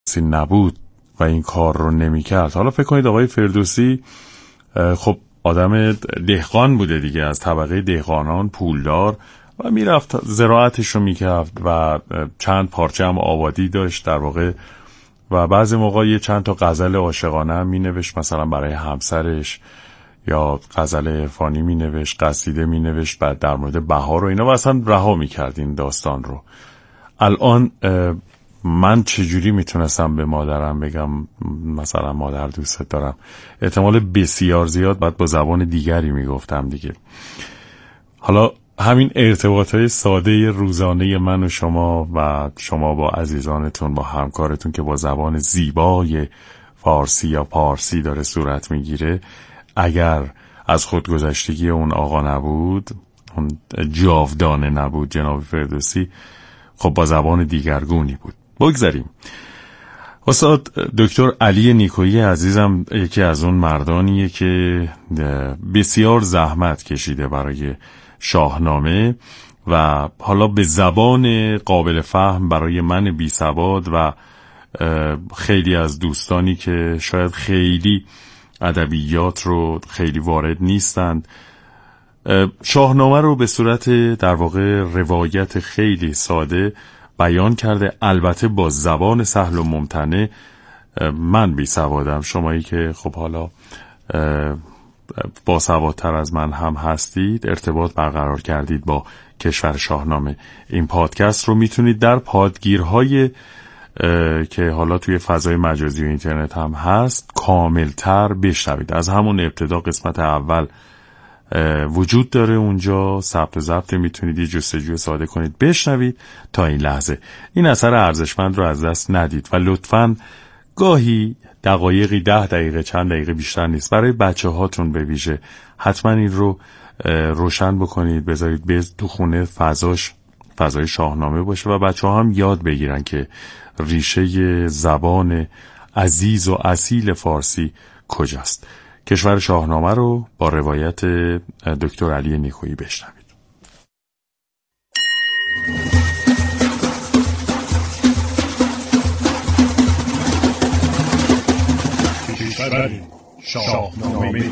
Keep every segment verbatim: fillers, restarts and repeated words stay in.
نبود و این کار رو نمی کرد. حالا فکر کنید آقای فردوسی خب آدم دهقان بوده دیگه، از طبقه دهقانان، پولدار، و میرفت زراعتش رو میکرد و چند پارچه هم آبادی داشت در واقع، و بعضی موقع یه چند تا غزل عاشقانه هم مینوشت مثلا برای همسرش، یا غزل عرفانی مینوشت، قصیده مینوشت بعد در مورد بهار و اینا، و اصلا رها میکرد این داستان رو. الان من چجوری میتونستم به مادرم بگم مثلا مادر دوست دارم؟ احتمال بسیار زیاد بعد با زبان دیگری میگفتم دیگه. حالا همین ارتباطهای ساده روزانه من و شما و شما با عزیزانتون، با همکارتون که با زبان زیبای فارسی یا پارسی داره صورت میگیره، اگر از خودگذشتگی اون آقا نبود، اون جاودانه نبود جناب فردوسی، خب با زبان دیگرگونی بود. بگذاریم. استاد دکتر علی نیکویی عزیزم یکی از اون مردانیه که بسیار زحمت کشیده برای شاهنامه و حالا به زبان قابل فهم برای من بی سواد و خیلی از دوستانی که شاید خیلی ادبیات رو خیلی وارد نیستند، شاهنامه رو به صورت در واقع روایت خیلی ساده بیان کرده، البته با زبان سهل و ممتنع. من بی سوادم، شمایی که خب حالا با سوادتر از من هم هستید، ارتباط برقرار کردید با کشور شاهنامه. این پادکست رو میتونید در پادگیرهای که حالا توی فضای مجازی و اینترنت هم هست کاملتر بشنوید. از همون ابتدا قسمت اول وجود داره اونجا، ثبت و ضبط، میتونید یه جستجوی ساده کنید بشنوید تا این لحظه. این اثر ارزشمند رو از دست ندید و لطفاً گاهی دقایقی، ده دقیقه، چند دقیقه بیشتر نیست، برای بچه هاتون به ویژه حتما این رو روشن بکنید، بذارید به تو خونه فضاش فضای شاهنامه باشه و بچه ها هم یاد بگیرن که ریشه زبان عزیز و اصیل فارسی کجاست. کشور شاهنامه رو با روایت دکتر علی نیکویی بشنوید. کشور شاهنامه.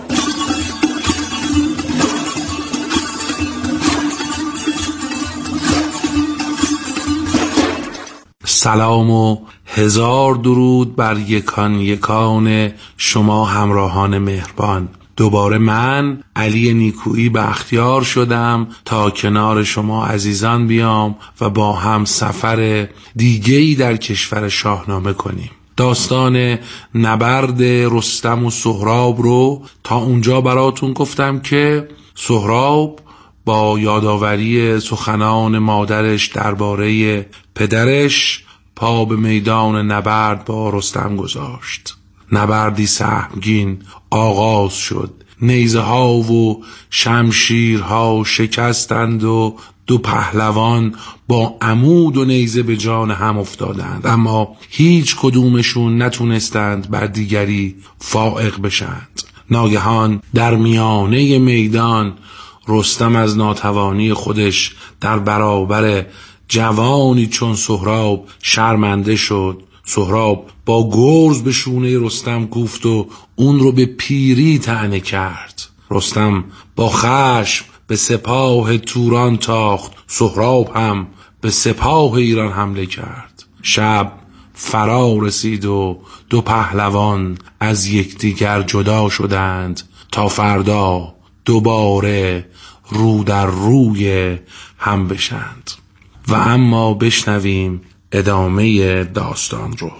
سلام و هزار درود بر یکان یکان شما همراهان مهربان. دوباره من علی نیکویی به اختیار شدم تا کنار شما عزیزان بیام و با هم سفر دیگه‌ای در کشور شاهنامه کنیم. داستان نبرد رستم و سهراب رو تا اونجا براتون گفتم که سهراب با یادآوری سخنان مادرش درباره پدرش پا به میدان نبرد با رستم گذاشت. نبردی سهمگین آغاز شد، نیزه ها و شمشیرها شکستند و دو پهلوان با عمود و نیزه به جان هم افتادند، اما هیچ کدومشون نتونستند بر دیگری فائق بشند. ناگهان در میانه میدان رستم از ناتوانی خودش در برابر جوانی چون سهراب شرمنده شد. سهراب با گرز به شونه رستم کوفت و اون رو به پیری طعنه کرد. رستم با خشم به سپاه توران تاخت، سهراب هم به سپاه ایران حمله کرد. شب فرا رسید و دو پهلوان از یکدیگر جدا شدند تا فردا دوباره رو در روی هم بشند. و اما بشنویم ادامه داستان رو.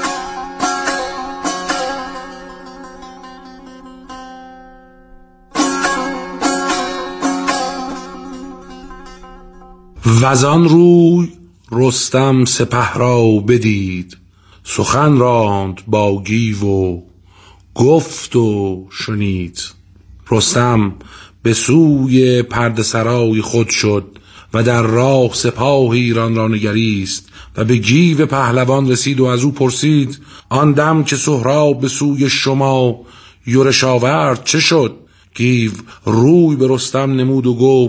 وزان روی رستم سپه را بدید، سخن راند با گیو و گفت و شنید. رستم به سوی پرده سرای خود شد و در راه سپاه ایران را نگریست و به گیو پهلوان رسید و از او پرسید: آن دم که سهراب به سوی شما یورش آورد چه شد؟ گیو روی به رستم نمود و گفت: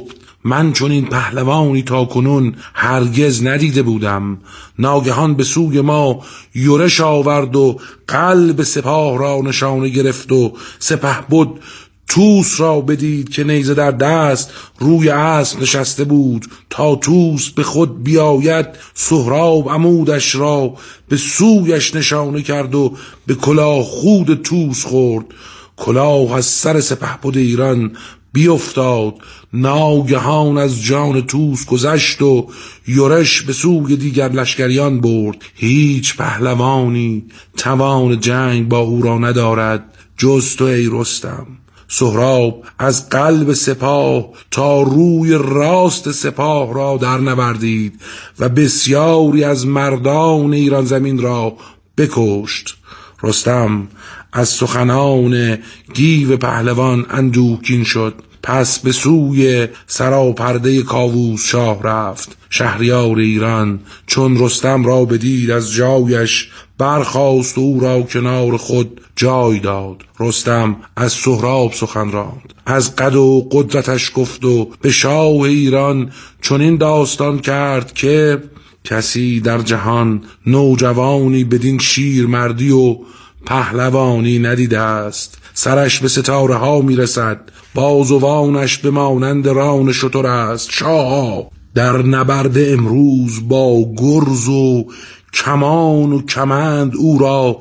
من چون این پهلوانی تا کنون هرگز ندیده بودم. ناگهان به سوی ما یورش آورد و قلب سپاه را نشانه گرفت و سپهبد توس را بدید که نیزه در دست روی اسب نشسته بود تا توس به خود بیاید. سهراب عمودش را به سویش نشانه کرد و به کلاه خود توس خورد. کلاه از سر سپهبد ایران بیفتاد. ناگهان از جان توس گذشت و یورش به سوی دیگر لشکریان برد. هیچ پهلوانی توان جنگ با او را ندارد جز تو ای رستم. سهراب از قلب سپاه تا روی راست سپاه را در نوردید و بسیاری از مردان ایران زمین را بکشت. رستم از سخنان گیو پهلوان اندوهگین شد. پس به سوی سراپرده کاووس شاه رفت. شهریار ایران چون رستم را بدید از جایش برخاست و او را کنار خود جای داد. رستم از سهراب سخن راند، از قد و قدرتش گفت و به شاه ایران چنین داستان کرد که کسی در جهان نوجوانی بدین شیر مردی و پهلوانی ندیده است. سرش به ستاره ها میرسد، بازوانش به مانند ران شتر است. شاه در نبرد امروز با گرز و کمان و کمند او را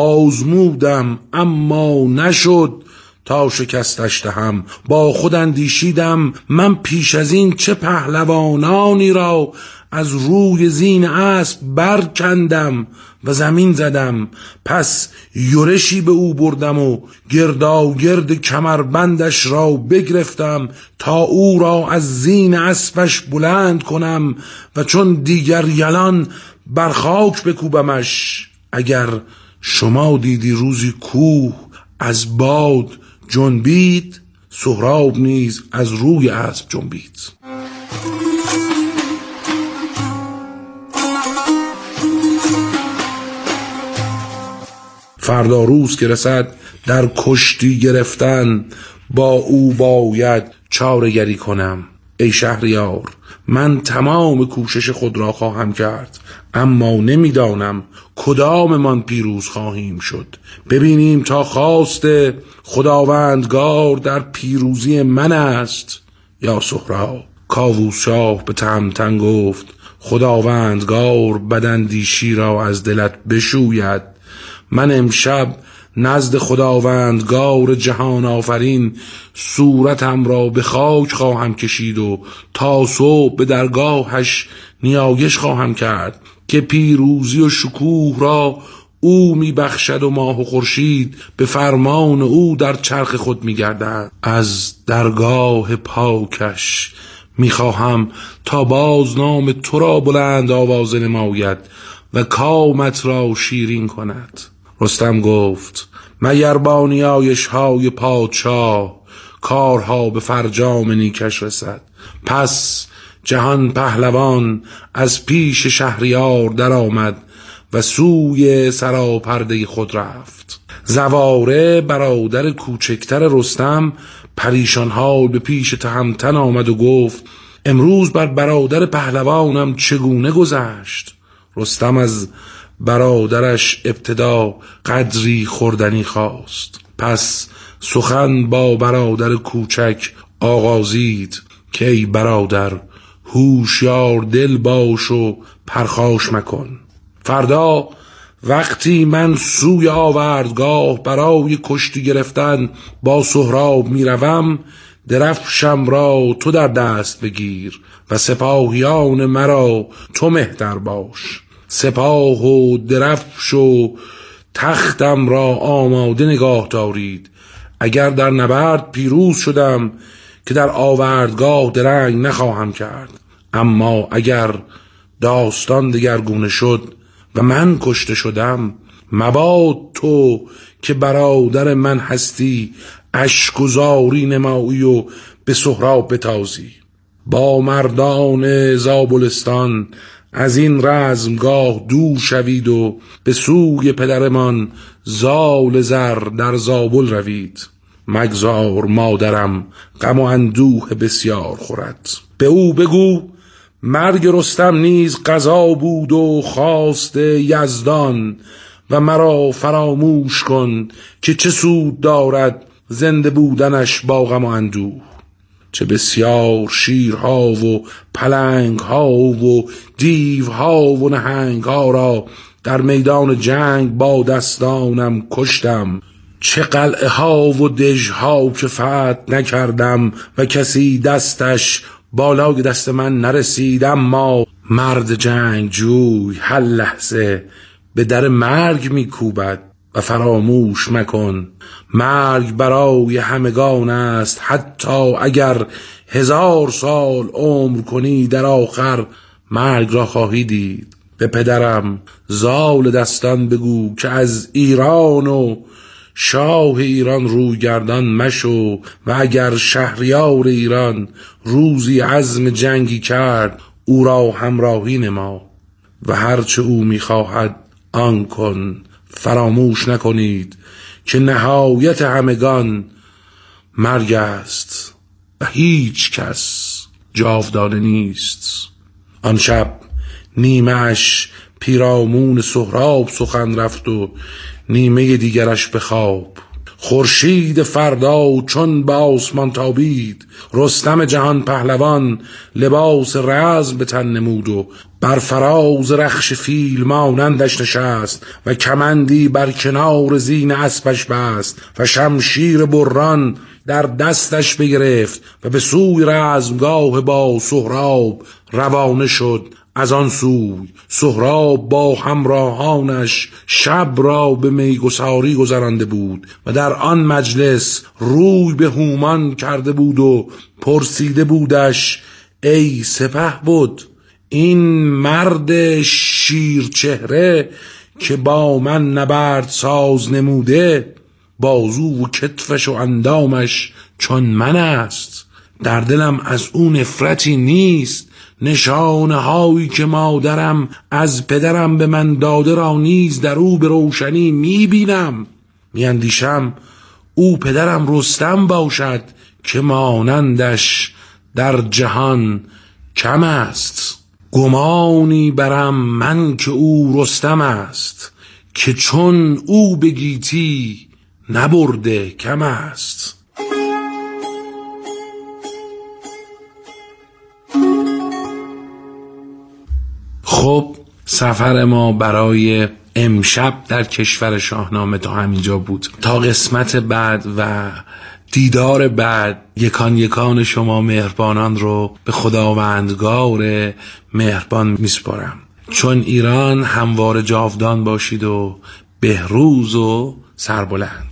آزمودم اما نشد تا شکستش دهم. با خود اندیشیدم من پیش از این چه پهلوانانی را از روی زین اسب برکندم و زمین زدم. پس یورشی به او بردم و گرداگرد کمربندش را بگرفتم تا او را از زین اسبش بلند کنم و چون دیگر یلان بر خاک بکوبمش. اگر شما دیدی روزی کوه از باد جنبید، سهراب نیز از روی اسب جنبید. فردا روز که رسد در کشتی گرفتن با او باید چاره‌گری کنم. ای شهریار، من تمام کوشش خود را خواهم کرد اما نمیدانم کدام من پیروز خواهیم شد. ببینیم تا خواست خداوندگار در پیروزی من است یا سهراب. کاووس شاه به تهمتن گفت خداوندگار بداندیشی را از دلت بشوید. من امشب نزد خداوندگار جهان آفرین صورتم را به خاک خواهم کشید و تا صبح به درگاهش نیایش خواهم کرد که پیروزی و شکوه را او می بخشد و ماه و خورشید به فرمان او در چرخ خود می گردد. از درگاه پاکش می خواهم تا باز نام تو را بلند آوازه نماید و کامت را شیرین کند. رستم گفت مگر با نیایش های پادشاه کارها به فرجام نیکش رسد. پس جهان پهلوان از پیش شهریار در آمد و سوی سراپرده خود رفت. زواره برادر کوچکتر رستم پریشان حال به پیش تهمتن آمد و گفت امروز بر برادر پهلوانم چگونه گذشت؟ رستم از برادرش ابتدا قدری خوردنی خواست. پس سخن با برادر کوچک آغازید که ای برادر هوشیار دل باش و پرخاش مکن. فردا وقتی من سوی آوردگاه برای کشتی گرفتن با سهراب می روم، درفشم را تو در دست بگیر و سپاهیان مرا تو مهتر باش. سپاه و درفش و تختم را آماده نگاه دارید. اگر در نبرد پیروز شدم که در آوردگاه درنگ نخواهم کرد، اما اگر داستان دگرگونه شد و من کشته شدم، مباد تو که برادر من هستی اشک و زاری نمایی و به سهراب بتازی. با مردان زابلستان از این رزمگاه دور شوید و به سوی پدرمان زال زر در زابل روید. مگذار مادرم غم و اندوه بسیار خورد. به او بگو مرگ رستم نیز قضا بود و خواست یزدان، و مرا فراموش کن که چه سود دارد زنده بودنش با غم و اندوه. چه بسیار شیرها و پلنگها و دیوها و نهنگها را در میدان جنگ با دستانم کشتم. چه قلعه ها و دژها که فتح نکردم و کسی دستش بالای دست من نرسید. اما مرد جنگ جوی هر لحظه به در مرگ میکوبد و فراموش مکن مرگ برای همگان است. حتی اگر هزار سال عمر کنی در آخر مرگ را خواهی دید. به پدرم زال دستان بگو که از ایران و شاه ایران روی گردان مشو، و اگر شهریار ایران روزی عزم جنگی کرد او را همراهی نما، و هرچه او میخواهد آن کن. فراموش نکنید که نهایت همگان مرگ است و هیچ کس جاودانه نیست. آن شب نیمه اش پیرامون سهراب سخن رفت و نیمه دیگرش به خواب. خورشید فردا چون به آسمان تابید، رستم جهان پهلوان لباس رزم به تن نمود و بر فراز رخش فیل مانندش نشست، و کمندی بر کنار زین اسبش بست، و شمشیر بران در دستش بگرفت و به سوی رزمگاه با سهراب روانه شد. از آن سوی سهراب با همراهانش شب را به میگساری گذرانده بود و در آن مجلس روی به هومان کرده بود و پرسیده بودش ای سپهبد، این مرد شیر چهره که با من نبرد ساز نموده، بازو و کتفش و اندامش چون من است. در دلم از اون نفرتی نیست، نشانه هایی که مادرم از پدرم به من داده را نیز در او به روشنی می بینم. می اندیشم او پدرم رستم باشد که مانندش در جهان کم است. گمانی برم من که او رستم است، که چون او بگیتی نبرده کم است. خب سفر ما برای امشب در کشور شاهنامه تا همینجا بود. تا قسمت بعد و دیدار بعد یکان یکان شما مهربانان رو به خداوندگار مهربان میسپارم. چون ایران هموار جاودان باشید و بهروز و سربلند.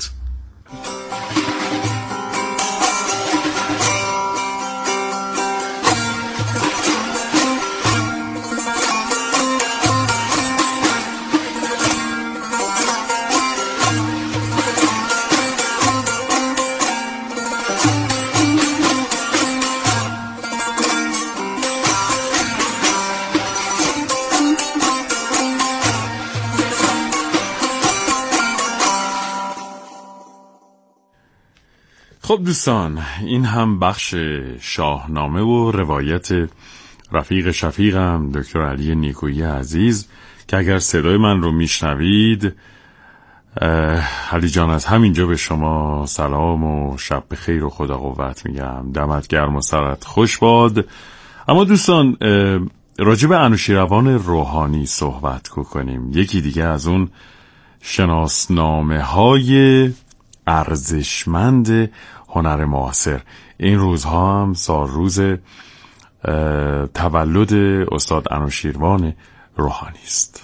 خب دوستان، این هم بخش شاهنامه و روایت رفیق شفیقم دکتر علی نیکویی عزیز که اگر صدای من رو میشنوید، علی جان از همینجا به شما سلام و شب بخیر و خدا قوت میگم. دمت گرم و سرت خوش باد. اما دوستان، راجع به انوشیروان روحانی صحبت کنیم. یکی دیگه از اون شناسنامه های ارزشمند هنر معاصر. این روزها هم سال روز تولد استاد انوشیروان روحانی است.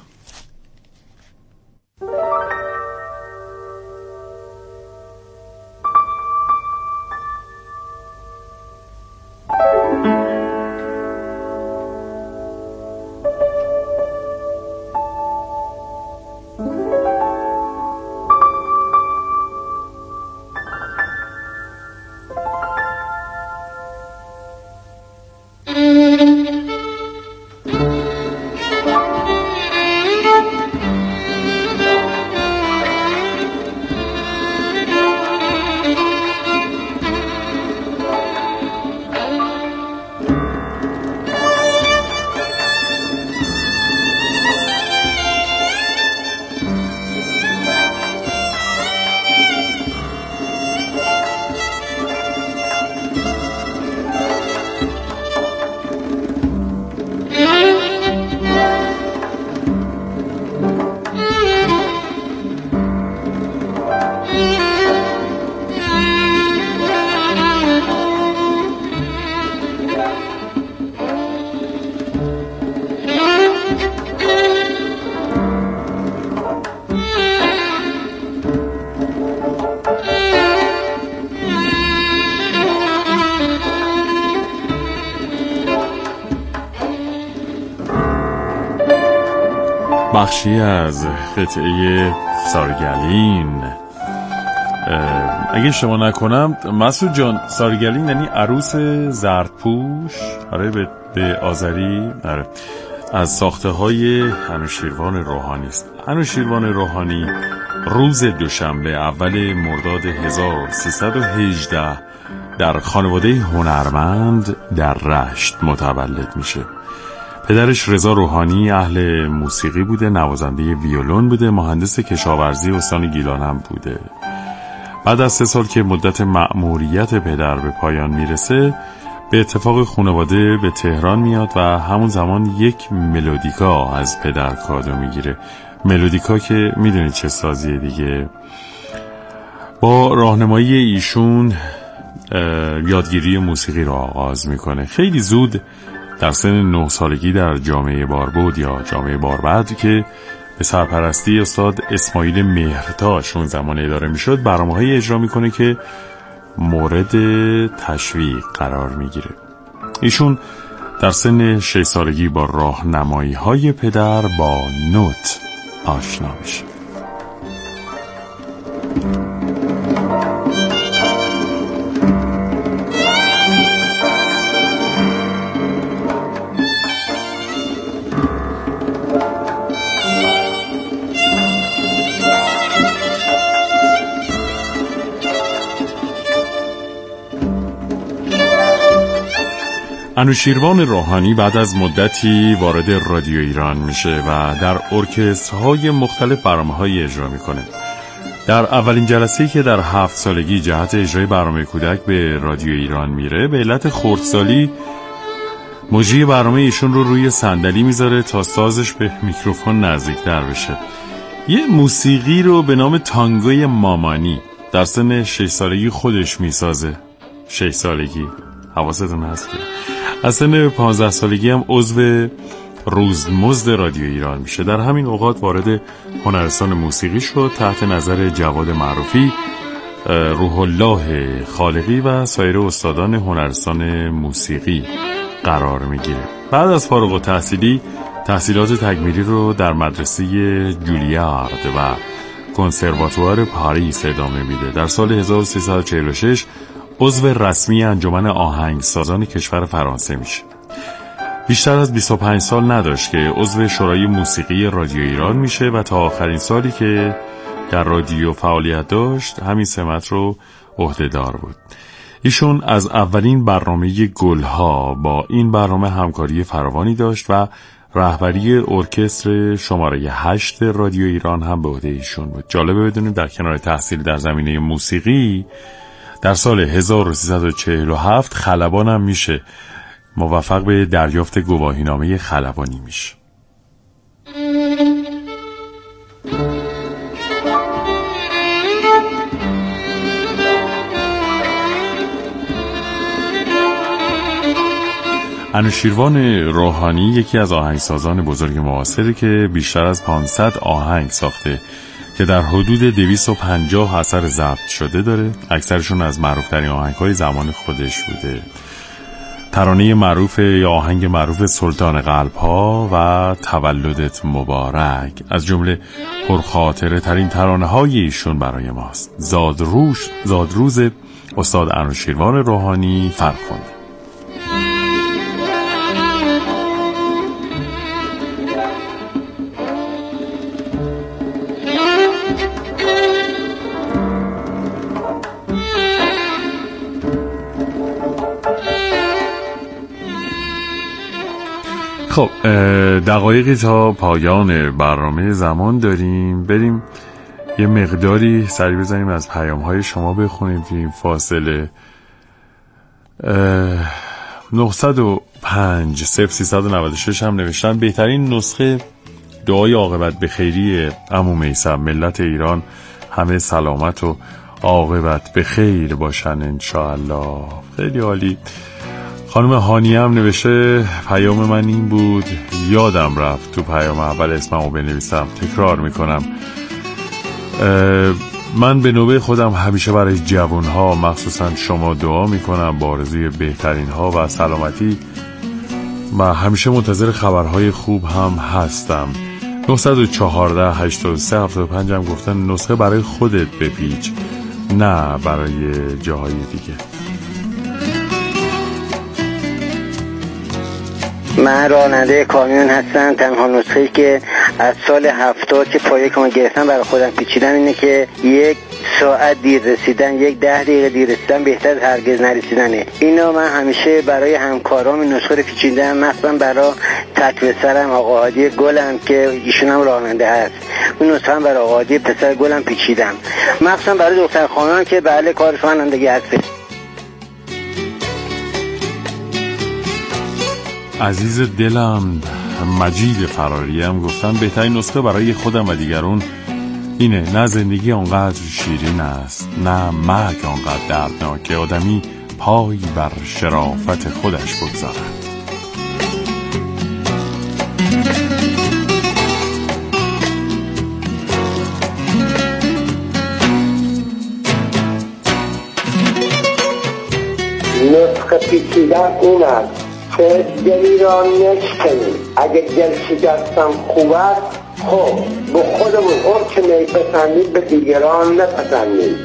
بخشی از قطعه سارگلین. اگه شما نکنم مسعود جان، سارگلین یعنی عروس زردپوش، آره به, به آذری، آره، از ساخته های انوشیروان روحانی است. انوشیروان روحانی روز دوشنبه اول مرداد هزار و سیصد و هجده در خانواده هنرمند در رشت متولد میشه. پدرش رضا روحانی اهل موسیقی بوده، نوازنده ویولون بوده، مهندس کشاورزی استان گیلان هم بوده. بعد از سه سال که مدت مأموریت پدر به پایان میرسه، به اتفاق خانواده به تهران میاد و همون زمان یک ملودیکا از پدر کادو میگیره. ملودیکا که میدونید چه سازیه دیگه. با راهنمایی ایشون یادگیری موسیقی رو آغاز میکنه. خیلی زود در سن نه سالگی در جامعه باربود یا جامعه باربدر که به سرپرستی استاد اسماعیل مهرتاش اون زمان اداره میشد، برنامه‌های اجرا میکنه که مورد تشویق قرار میگیره. ایشون در سن شش سالگی با راهنمایی‌های پدر با نوت آشنا میشه. انوشیروان روحانی بعد از مدتی وارد رادیو ایران میشه و در ارکسترهای مختلف برنامه‌های اجرا میکنه. در اولین جلسه‌ای که در هفت سالگی جهت اجرای برنامه کودک به رادیو ایران میره، به علت خردسالی مجری برنامه ایشون رو روی صندلی میذاره تا سازش به میکروفون نزدیکتر بشه. یه موسیقی رو به نام تانگوی مامانی در سن شش سالگی خودش میسازه. شش سالگی حواستون هست که از سن پانزده سالگی هم عضو روزمزد رادیو ایران میشه. در همین اوقات وارد هنرستان موسیقی شد، تحت نظر جواد معروفی، روح الله خالقی و سایر استادان هنرستان موسیقی قرار میگیره. بعد از فارغ التحصیلی تحصیلات تکمیلی رو در مدرسه جولیارد و کنسرواتوار پاریس ادامه میده. در سال هزار و سیصد و چهل و شش عضو رسمی انجمن آهنگسازان کشور فرانسه میشه. بیشتر از بیست و پنج سال نداشت که عضو شورای موسیقی رادیو ایران میشه و تا آخرین سالی که در رادیو فعالیت داشت همین سمت رو عهده‌دار بود. ایشون از اولین برنامه گلها با این برنامه همکاری فراوانی داشت و رهبری ارکستر شماره هشت رادیو ایران هم به عهده ایشون بود. جالبه بدونید در کنار تحصیل در زمینه موسیقی در سال هزار و سیصد و چهل و هفت خلبان هم میشه، موفق به دریافت گواهینامه خلبانی میشه. انوشیروان روحانی یکی از آهنگسازان بزرگ معاصری که بیشتر از پانصد آهنگ ساخته که در حدود دویست و پنجاه اثر ضبط شده داره. اکثرشون از معروف‌ترین آهنگ‌های زمان خودش بوده. ترانه معروف یا آهنگ معروف سلطان قلب‌ها و تولدت مبارک از جمله پرخاطره ترین ترانه‌های ایشون برای ماست. زادروز زادروز استاد انوشیروان روحانی فرخنده. خب دقایقی تا پایان برنامه زمان داریم، بریم یه مقداری سری بزنیم از پیام‌های شما بخونیم توی این فاصله. نهصد و پنج صفر سیصد و نود و شش هم نوشتن بهترین نسخه دعای عاقبت به خیری عمو میثم، ملت ایران همه سلامت و عاقبت به خیر باشن انشاءالله. خیلی عالی. خانم هانی هم نوشته پیام من این بود، یادم رفت تو پیام اول اسممو بنویسم، تکرار میکنم. من به نوبه خودم همیشه برای جوانها مخصوصا شما دعا میکنم با آرزوی بهترین ها و سلامتی و همیشه منتظر خبرهای خوب هم هستم. نه یک چهار هشت سه هفت پنج هم گفتن نسخه برای خودت بپیچ، نه برای جاهای دیگه. من راننده کامیون هستم. تنها نسخه‌ای که از سال هفتاد که پایه کامل گرفتم برای خودم پیچیدم اینه که یک ساعت دیر رسیدن، یک ده دقیقه دیر رسیدن بهتر هرگز نرسیدنه. اینا من همیشه برای همکارام نسخه رو پیچیدم، مثلا برای تطویع سرم آقا هادی گلم که ایشون هم راننده هست، اون نسخه هم برای آقا هادی پسر گلم پیچیدم، مخصوصا برای دختر خانم که بله کارش رانندگی هست. عزیز دلم مجید فراری هم گفتن بهترین نسخه برای خودم و دیگران اینه، نه زندگی آنقدر شیرین است، نه مرگ آنقدر دردناک که آدمی پای بر شرافت خودش بگذارد. نسخه پیچیدن این است که دلی را نشکنی، اگه دل شکستم خوب است، خب به خودمون اون که نیپسندید به دیگران نپسندید.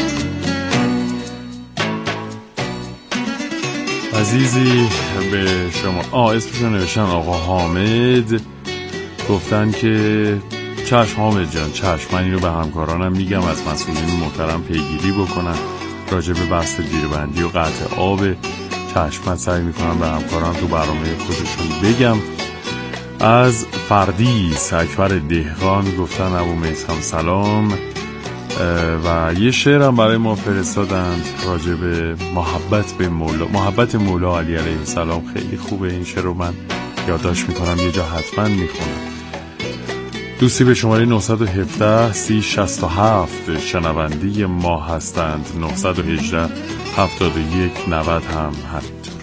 عزیزی به شما آه اسمشون نوشتن آقا حامد، گفتن که چشم حامد جان چشم، من اینو به همکارانم میگم از مسئولین محترم پیگیری بکنن راجع به بحث جیره‌بندی و قطع آب. چشم من سعی میکنم به همکاران تو برنامه خودشون بگم. از فردیس اکبر دهقان گفتن ابو میثم سلام و یه شعرم برای ما فرستادند راجع به محبت به مولا، محبت مولا علی علیه السلام. خیلی خوبه این شعر رو من یادداشت میکنم یه جا حتما میخونم. دوستی به شماره نه یک هفت سی شصت و هفت شنوندی ما هستند، نه یک هشت هفتاد و یک نود هم همینطور.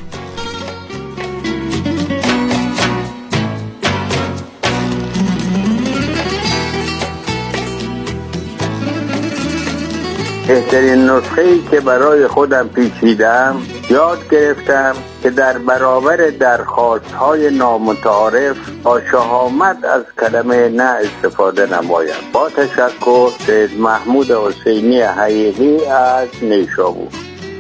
بهترین نسخه‌ای که برای خودم پیچیدم، یاد گرفتم که در برابر درخواست‌های نامتعارف با شهامت از کلمه نه استفاده نمایم. با تشکر، سید محمود حسینی حقیقی از نیشابور.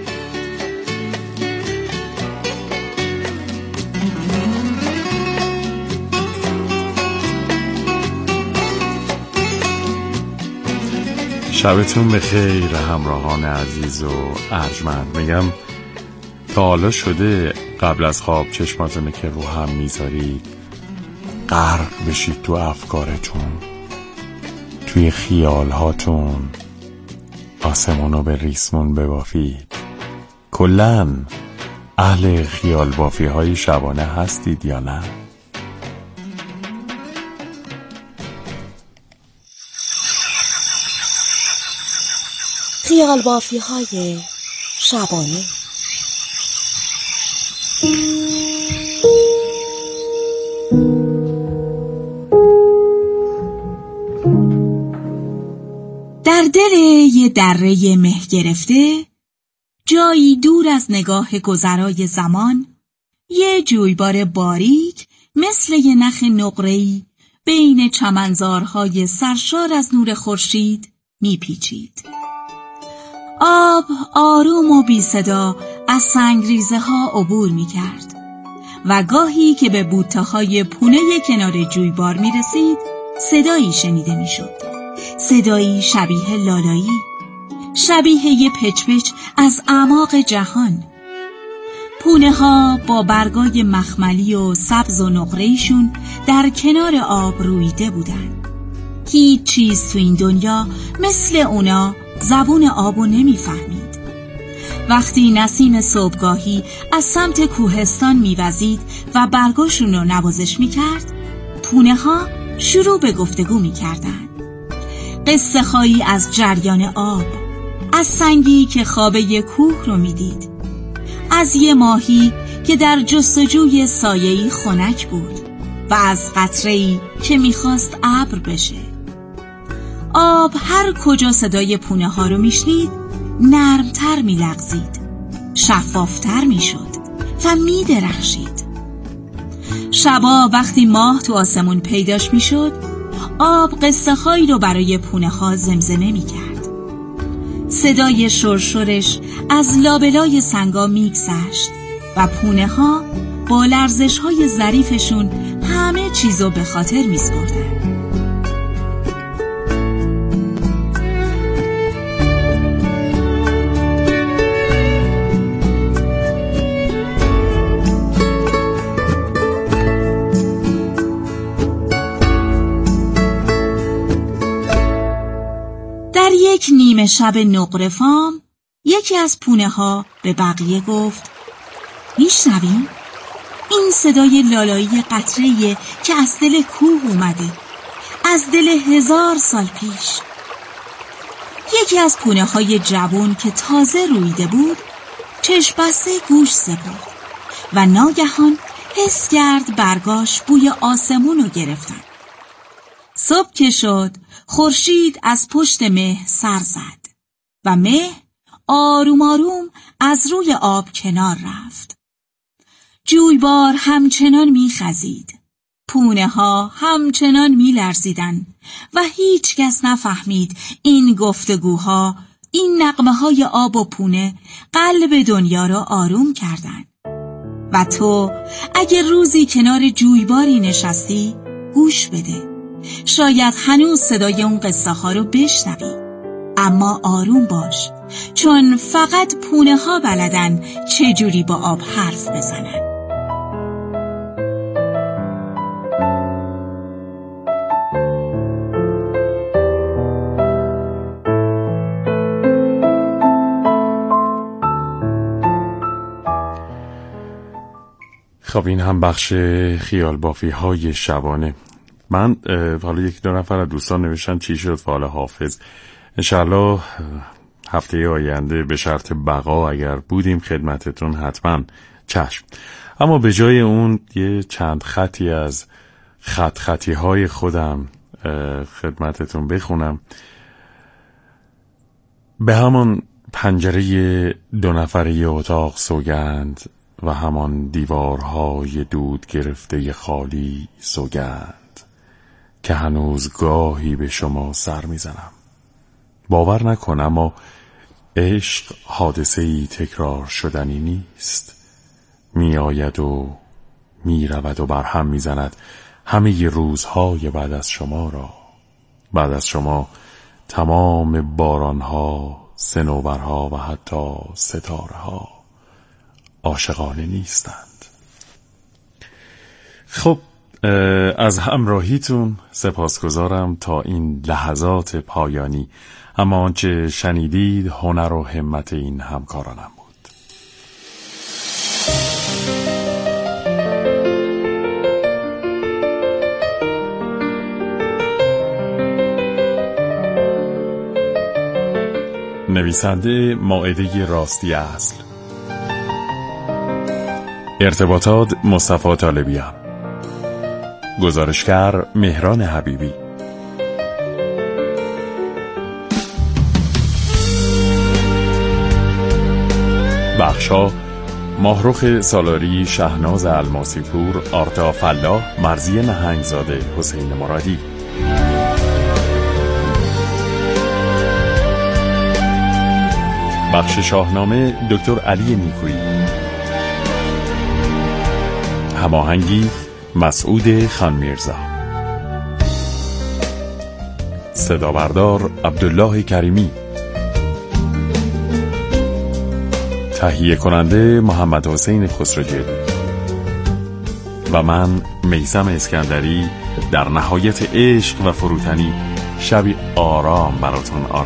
شبتون بخیر همراهان عزیز و ارجمند. میگم تا حالا شده قبل از خواب چشماتونه که رو هم میذارید غرق بشید تو افکارتون، توی خیالهاتون آسمونو به ریسمون ببافید؟ کلن اهل خیال بافی های شبانه هستید یا نه؟ خیال بافی های شبانه. در دل یه دره مه گرفته، جایی دور از نگاه گذرای زمان، یه جویبار باریک مثل یه نخ نقره‌ای بین چمنزارهای سرشار از نور خورشید میپیچید. آب آروم و بی صدا از سنگریزه ها عبور می کرد و گاهی که به بوته های پونه کنار جویبار می رسید صدایی شنیده می شد. صدایی شبیه لالایی، شبیه یه پچ-پچ از اعماق جهان. پونه ها با برگای مخملی و سبز و نقره‌ایشون در کنار آب رویده بودن. هیچ چیز تو این دنیا مثل اونا زبون آبو نمیفهمید. وقتی نسیم صبحگاهی از سمت کوهستان میوزید و برگاشون رو نوازش میکرد، پونه ها شروع به گفتگو میکردن. قصه خایی از جریان آب، از سنگی که خوابه کوه رو میدید، از یه ماهی که در جستجوی سایه‌ای خنک بود و از قطره‌ای که میخواست ابر بشه. آب هر کجا صدای پونه ها رو میشنید نرمتر میلغزید، شفافتر میشد و میدرخشید. شبا وقتی ماه تو آسمون پیداش میشد، آب قصه هایی رو برای پونه ها زمزمه می کرد. صدای شرشرش از لابلای سنگا میگذشت و پونه ها با لرزش های ظریفشون همه چیزو به خاطر می سپردن. در یک نیمه شب نقره‌فام یکی از پونه ها به بقیه گفت: میشنویم؟ این صدای لالایی قطره‌ایه که از دل کوه اومده، از دل هزار سال پیش. یکی از پونه های جوان که تازه رویده بود چشم بسته گوش سپرد و ناگهان حس کرد برگاش بوی آسمون رو گرفتن. صبح که شد خورشید از پشت مه سر زد و مه آروم آروم از روی آب کنار رفت. جویبار همچنان می‌خزید، پونه ها همچنان می‌لرزیدن و هیچ کس نفهمید این گفتگوها، این نغمه های آب و پونه قلب دنیا را آروم کردن. و تو اگر روزی کنار جویباری نشستی گوش بده، شاید هنوز صدای اون قصه ها رو بشنوی، اما آروم باش، چون فقط پونه ها بلدن چجوری با آب حرف بزنن. خب این هم بخش خیال بافی های شبانه. من حالا یک دو نفر از دوستان نوشتن چی شد فال حافظ. انشالله هفته آینده به شرط بقا اگر بودیم خدمتتون حتما چشم. اما به جای اون یه چند خطی از خط خطی های خودم خدمتتون بخونم. به همان پنجره دو نفره اتاق سوگند و همان دیوارهای دود گرفته خالی سوگند که هنوز گاهی به شما سر میزنم. باور نکن، اما عشق حادثه‌ای تکرار شدنی نیست. می آید و می رود و برهم می زند همه روزهای بعد از شما را. بعد از شما تمام بارانها، صنوبرها و حتی ستاره‌ها عاشقانه نیستند. خب از همراهیتون سپاسگزارم تا این لحظات پایانی. اما آنچه شنیدید هنر و همت این همکارانم بود. نویسنده مائده راستی اصل، ارتباطات مصطفی طالبیان، گزارشگر مهران حبیبی. بخشا ماهرخ سالاری، شهناز الماسی پور، آرتا فلاح، مرزی نهنگزاده، حسین مرادی. بخش شاهنامه دکتر علی نیکویی. هماهنگی مسعود خانمیرزا. صدا بردار عبدالله کریمی. تهیه کننده محمد حسین خسروجردی. و من میثم اسکندری در نهایت عشق و فروتنی شبی آرام براتون آرزو